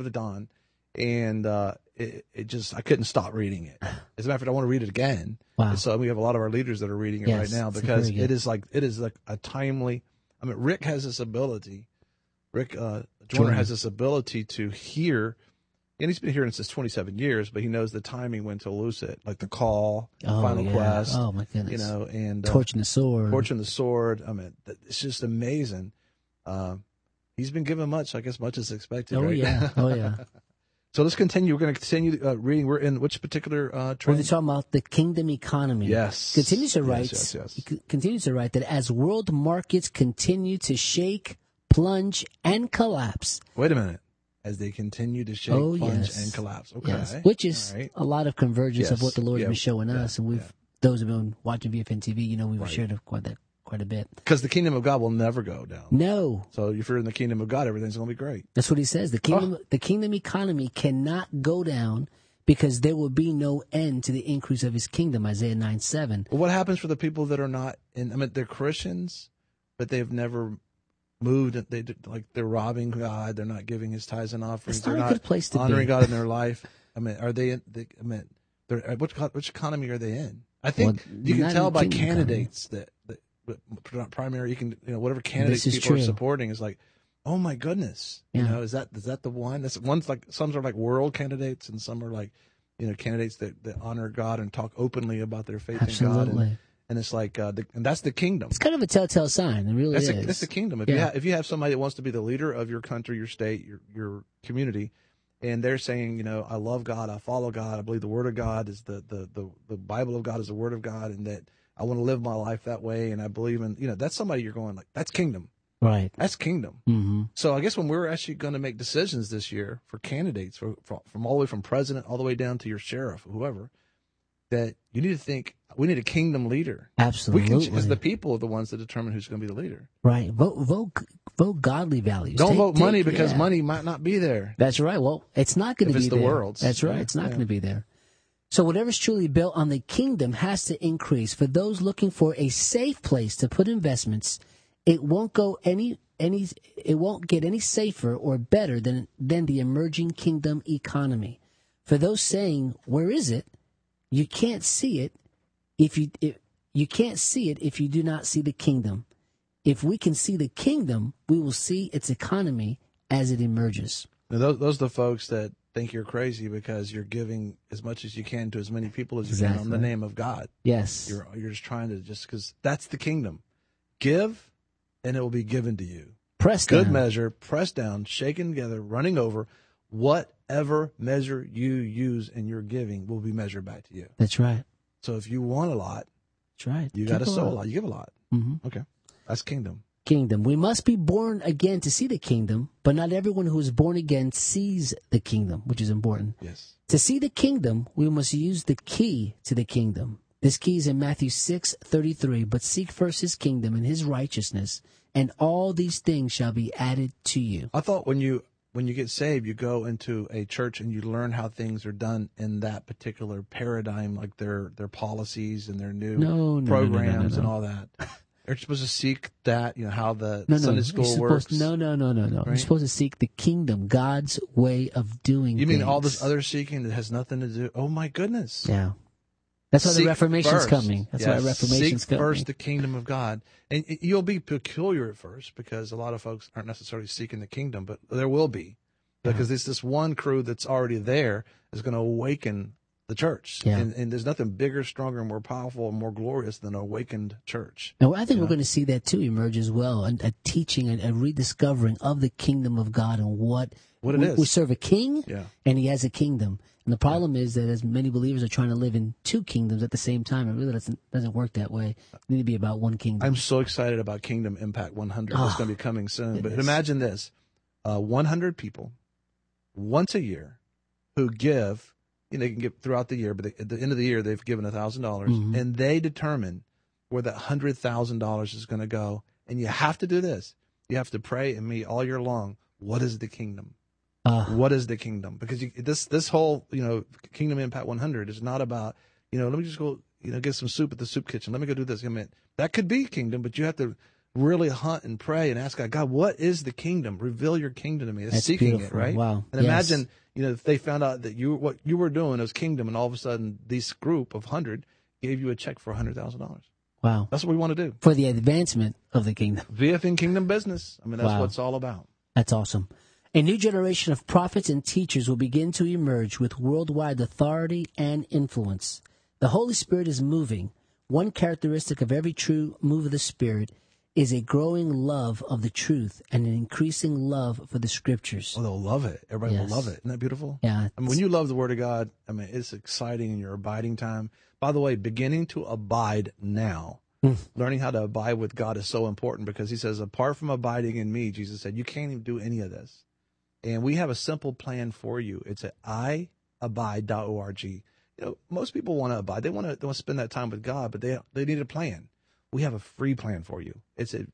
And I couldn't stop reading it. As a matter of fact, I want to read it again. Wow. And so we have a lot of our leaders that are reading it right now because it is like a timely. I mean, Rick has this ability. Rick Joyner has this ability to hear, and he's been hearing since 27 years, but he knows the timing when to loose it, like the call, Final Quest. Oh my goodness! And Torch and the Sword. I mean, it's just amazing. He's been given much as expected. Oh right? yeah. Oh yeah. So let's continue. We're going to continue reading. We're in which particular trend? We're talking about the kingdom economy. Yes. Continues to write that as world markets continue to shake, plunge, and collapse. Wait a minute. As they continue to shake, plunge, and collapse. Okay. Yes. Which is a lot of convergence of what the Lord has been showing us. And those who have been watching VFN TV, we've shared quite a bit. Because the kingdom of God will never go down. No. So if you're in the kingdom of God, everything's going to be great. That's what he says. The kingdom economy cannot go down because there will be no end to the increase of his kingdom, Isaiah 9:7. Well, what happens for the people that are not they're Christians, but they've never moved. They're robbing God. They're not giving his tithes and offerings. It's not a good place to honoring be. God in their life. Are they which economy are they in? I think you can tell by candidates that primary, you can, whatever candidates people are supporting is like, oh my goodness, is that the one? That's one's like, some are like world candidates and some are like, candidates that honor God and talk openly about their faith in God. And it's like, and that's the kingdom. It's kind of a telltale sign. It really is. That's the kingdom. If you have somebody that wants to be the leader of your country, your state, your community, and they're saying, I love God, I follow God, I believe the Word of God is the Bible of God is the Word of God, and that I want to live my life that way, and I believe in, that's somebody you're going like, that's kingdom. Right. That's kingdom. Mm-hmm. So I guess when we're actually going to make decisions this year for candidates, from all the way from president all the way down to your sheriff, whoever, that you need to think, we need a kingdom leader. Absolutely. Because the people are the ones that determine who's going to be the leader. Right. Vote godly values. Don't vote money because money might not be there. That's right. Well, it's not going to be there. If it's the world's. That's right. It's not going to be there. So whatever's truly built on the kingdom has to increase. For those looking for a safe place to put investments it won't get any safer or better than the emerging kingdom economy. For those saying, "Where is it?" You can't see it if you do not see the kingdom. If we can see the kingdom, we will see its economy as it emerges. Now, those are the folks that think you're crazy because you're giving as much as you can to as many people as you can in the name of God. Yes. You're just trying to because that's the kingdom. Give, and it will be given to you. Pressed Good down. measure, pressed down, shaken together, running over. Whatever measure you use in your giving will be measured back to you. That's right. So if you want a lot, that's right. You got to sow a lot. You give a lot. Mm-hmm. Okay. That's kingdom. Kingdom. We must be born again to see the kingdom, but not everyone who is born again sees the kingdom, which is important. Yes. To see the kingdom, we must use the key to the kingdom. This key is in Matthew 6:33. But seek first his kingdom and his righteousness, and all these things shall be added to you. I thought when you get saved, you go into a church and you learn how things are done in that particular paradigm, like their policies and their new programs and all that. You're supposed to seek that, how the Sunday school works. No. Right? You're supposed to seek the kingdom, God's way of doing You things. mean all this other seeking that has nothing to do? Oh, my goodness. Yeah. That's why the Reformation's first. coming. That's why Reformation's seek coming. first the kingdom of God. And you'll be peculiar at first because a lot of folks aren't necessarily seeking the kingdom, but there will be. Because there's this one crew that's already there is going to awaken the church. Yeah. And there's nothing bigger, stronger, more powerful, and more glorious than an awakened church. And I think we're going to see that too emerge as well, a teaching, a rediscovering of the kingdom of God and what it is. We serve a king, and he has a kingdom. And the problem is that as many believers are trying to live in two kingdoms at the same time, it really doesn't work that way. You need to be about one kingdom. I'm so excited about Kingdom Impact 100. It's going to be coming soon. But imagine this, 100 people once a year who give, they can give throughout the year, but at the end of the year, they've given $1,000, and they determine where that $100,000 is going to go. And you have to do this. You have to pray and meet all year long. What is the kingdom? What is the kingdom? Because this whole, Kingdom Impact 100 is not about, let me just go, get some soup at the soup kitchen. Let me go do this. I mean, that could be kingdom, but you have to really hunt and pray and ask God, what is the kingdom? Reveal your kingdom to me. That's seeking beautiful. it, right? Wow. And imagine, if they found out that what you were doing was kingdom, and all of a sudden this group of 100 gave you a check for $100,000. Wow. That's what we want to do. For the advancement of the kingdom. VFN Kingdom Business. I mean, that's what it's all about. That's awesome. A new generation of prophets and teachers will begin to emerge with worldwide authority and influence. The Holy Spirit is moving. One characteristic of every true move of the Spirit is a growing love of the truth and an increasing love for the Scriptures. Oh, they'll love it. Everybody will love it. Isn't that beautiful? Yeah. I mean, when you love the Word of God, it's exciting in your abiding time. By the way, beginning to abide now. Learning how to abide with God is so important because he says, apart from abiding in me, Jesus said, you can't even do any of this. And we have a simple plan for you. It's at iabide.org. Most people want to abide. They want to spend that time with God, but they need a plan. We have a free plan for you. It's at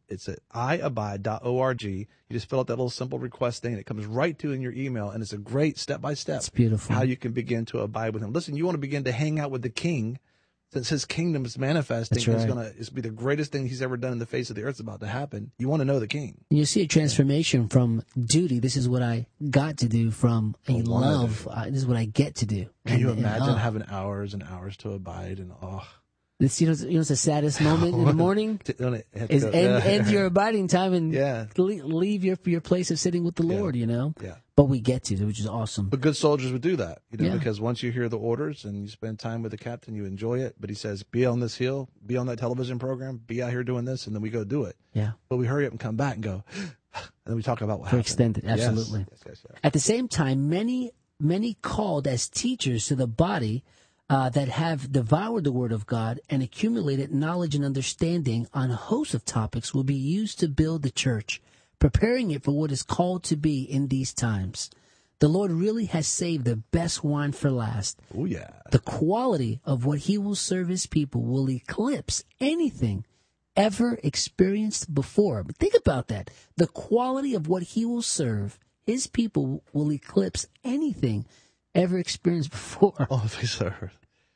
iabide.org. You just fill out that little simple request thing. It comes right to in your email, and it's a great step-by-step. It's beautiful. How you can begin to abide with him. Listen, you want to begin to hang out with the King. Since his kingdom is manifesting, it's be the greatest thing he's ever done in the face of the earth is about to happen. You want to know the King. You see a transformation from duty. This is what I got to do from a love. This is what I get to do. Can you imagine having hours and hours to abide and It's, it's the saddest moment in the morning is end your abiding time and leave your place of sitting with the Lord, Yeah. But we get to, which is awesome. But good soldiers would do that, because once you hear the orders and you spend time with the captain, you enjoy it. But he says, be on this hill, be on that television program, be out here doing this, and then we go do it. Yeah. But we hurry up and come back and go, and then we talk about what happened. Extended, absolutely. Yes. At the same time, many called as teachers to the body that have devoured the Word of God and accumulated knowledge and understanding on a host of topics will be used to build the church, preparing it for what is called to be in these times. The Lord really has saved the best wine for last. Oh, yeah. The quality of what he will serve his people will eclipse anything ever experienced before. But think about that. The quality of what he will serve his people will eclipse anything ever experienced before. Oh, sir.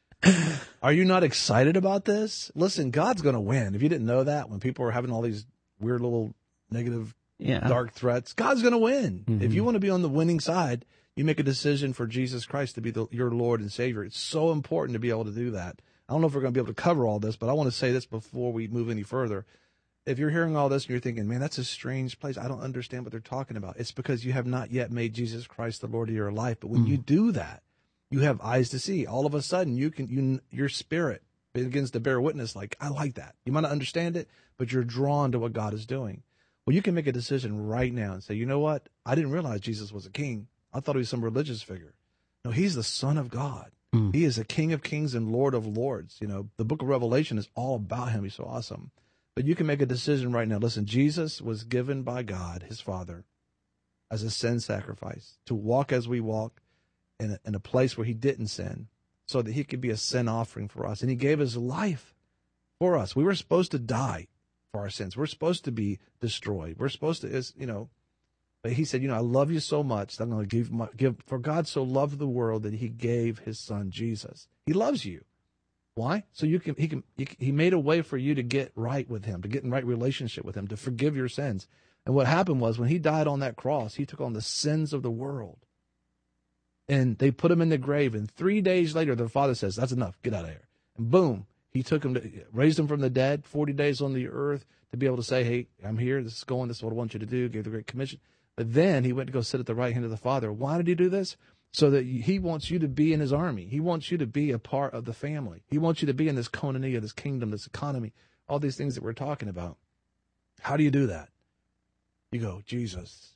Are you not excited about this? Listen, God's going to win. If you didn't know that, when people were having all these weird little negative, Yeah. dark threats. God's going to win. If you want to be on the winning side, you make a decision for Jesus Christ to be your Lord and Savior. It's so important to be able to do that. I don't know if we're going to be able to cover all this, but I want to say this before we move any further. If you're hearing all this and you're thinking, man, that's a strange place, I don't understand what they're talking about. It's because you have not yet made Jesus Christ the Lord of your life. But when you do that, you have eyes to see. All of a sudden, your spirit begins to bear witness like, I like that. You might not understand it, but you're drawn to what God is doing. Well, you can make a decision right now and say, you know what? I didn't realize Jesus was a king. I thought he was some religious figure. No, he's the Son of God. He is a King of kings and Lord of lords. You know, the book of Revelation is all about him. He's so awesome. But you can make a decision right now. Listen, Jesus was given by God, his Father, as a sin sacrifice to walk as we walk in a place where he didn't sin so that he could be a sin offering for us. And he gave his life for us. We were supposed to die for our sins. We're supposed to be destroyed. We're supposed to, but he said, I love you so much that I'm going to give, for God so loved the world that he gave his son, Jesus. He loves you. Why? So he made a way for you to get right with him, to get in right relationship with him, to forgive your sins. And what happened was when he died on that cross, he took on the sins of the world. And they put him in the grave. And 3 days later, the Father says, that's enough. Get out of here. And boom, he took him, raised him from the dead, 40 days on the earth to be able to say, hey, I'm here. This is going. This is what I want you to do. Gave the Great Commission. But then he went to go sit at the right hand of the Father. Why did he do this? So that he wants you to be in his army. He wants you to be a part of the family. He wants you to be in this koinonia, this kingdom, this economy, all these things that we're talking about. How do you do that? You go, Jesus,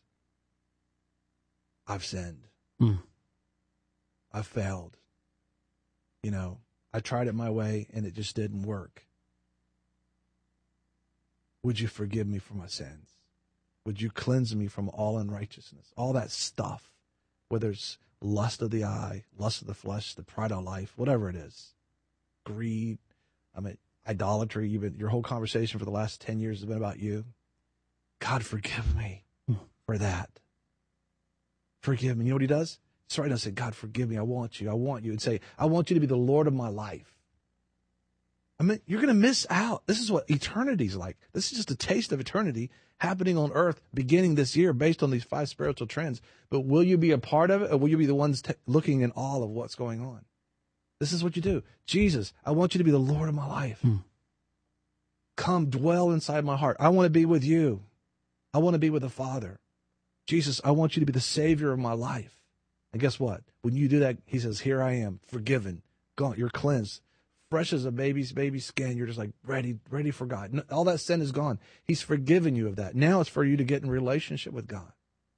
I've sinned. I've failed. I tried it my way and it just didn't work. Would you forgive me for my sins? Would you cleanse me from all unrighteousness? All that stuff, whether it's lust of the eye, lust of the flesh, the pride of life, whatever it is, greed, idolatry, even your whole conversation for the last 10 years has been about you. God, forgive me for that. Forgive me. You know what he does? He's right now say, God, forgive me. I want you. And say, I want you to be the Lord of my life. You're going to miss out. This is what eternity's like. This is just a taste of eternity happening on earth beginning this year based on these 5 spiritual trends. But will you be a part of it, or will you be the ones looking in awe of what's going on? This is what you do. Jesus, I want you to be the Lord of my life. Come dwell inside my heart. I want to be with you. I want to be with the Father. Jesus, I want you to be the Savior of my life. And guess what? When you do that, he says, here I am, forgiven, gone, you're cleansed. Fresh as a baby's skin, you're just like ready for God. All that sin is gone. He's forgiven you of that. Now it's for you to get in relationship with God.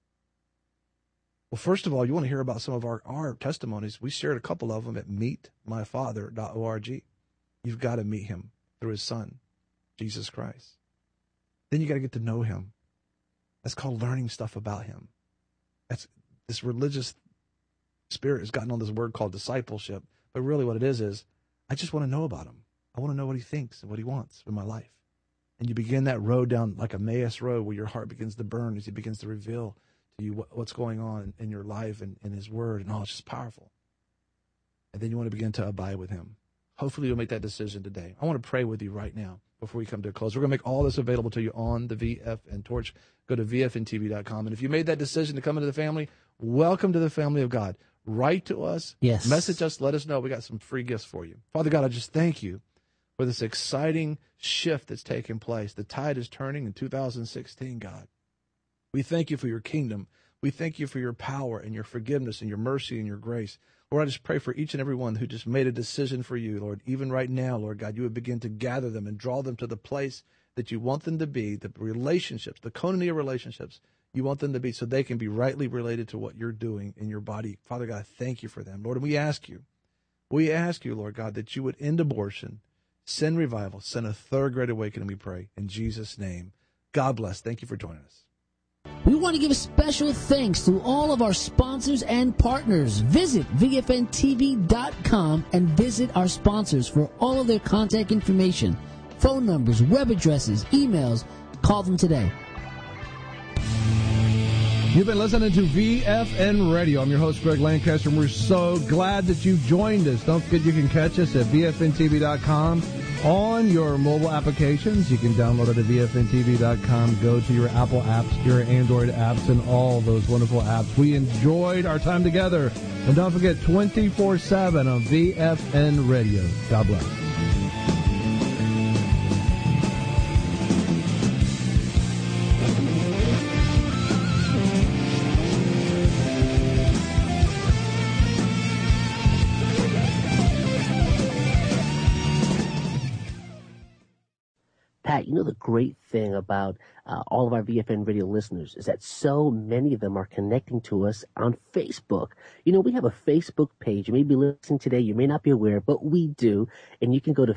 Well, first of all, you want to hear about some of our testimonies. We shared a couple of them at meetmyfather.org. You've got to meet him through his son, Jesus Christ. Then you got to get to know him. That's called learning stuff about him. That's this religious spirit has gotten on this word called discipleship. But really what it is I just want to know about him. I want to know what he thinks and what he wants in my life. And you begin that road down like a Emmaus road where your heart begins to burn as he begins to reveal to you what's going on in your life and in his word. And it's just powerful. And then you want to begin to abide with him. Hopefully you'll make that decision today. I want to pray with you right now before we come to a close. We're going to make all this available to you on the VFN Torch. Go to VFNTV.com. And if you made that decision to come into the family, welcome to the family of God. Write to us, message us, let us know. We got some free gifts for you. Father God, I just thank you for this exciting shift that's taking place. The tide is turning in 2016, God. We thank you for your kingdom. We thank you for your power and your forgiveness and your mercy and your grace. Lord, I just pray for each and every one who just made a decision for you, Lord. Even right now, Lord God, you would begin to gather them and draw them to the place that you want them to be, the relationships, the koinonia relationships you want them to be, so they can be rightly related to what you're doing in your body. Father God, thank you for them, Lord. And we ask you, Lord God, that you would end abortion, send revival, send a third great awakening, we pray. In Jesus' name, God bless. Thank you for joining us. We want to give a special thanks to all of our sponsors and partners. Visit VFNTV.com and visit our sponsors for all of their contact information, phone numbers, web addresses, emails. Call them today. You've been listening to VFN Radio. I'm your host, Greg Lancaster, and we're so glad that you joined us. Don't forget you can catch us at VFNTV.com on your mobile applications. You can download it at VFNTV.com. Go to your Apple apps, your Android apps, and all those wonderful apps. We enjoyed our time together. And don't forget, 24/7 on VFN Radio. God bless. Pat, you know the great thing about all of our VFN radio listeners is that so many of them are connecting to us on Facebook. You know, we have a Facebook page. You may be listening today. You may not be aware, but we do. And you can go to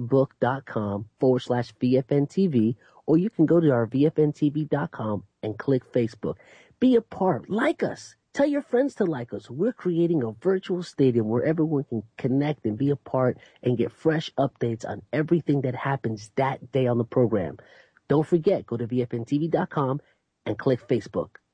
facebook.com/VFNTV, or you can go to our VFNTV.com and click Facebook. Be a part. Like us. Tell your friends to like us. We're creating a virtual stadium where everyone can connect and be a part and get fresh updates on everything that happens that day on the program. Don't forget, go to VFNTV.com and click Facebook.